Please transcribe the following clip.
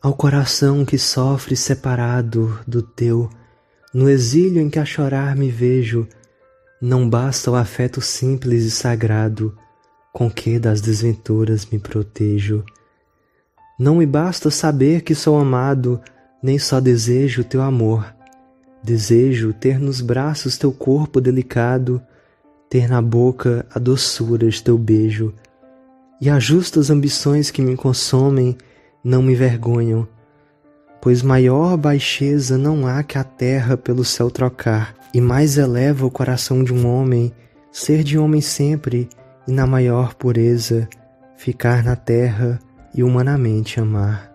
Ao coração que sofre separado do teu, no exílio em que a chorar me vejo, não basta o afeto simples e sagrado, com que das desventuras me protejo. Não me basta saber que sou amado, nem só desejo teu amor. Desejo ter nos braços teu corpo delicado, ter na boca a doçura de teu beijo. E as justas ambições que me consomem não me envergonham, pois maior baixeza não há que a terra pelo céu trocar, e mais eleva o coração de um homem ser de homem sempre e na maior pureza ficar na terra e humanamente amar.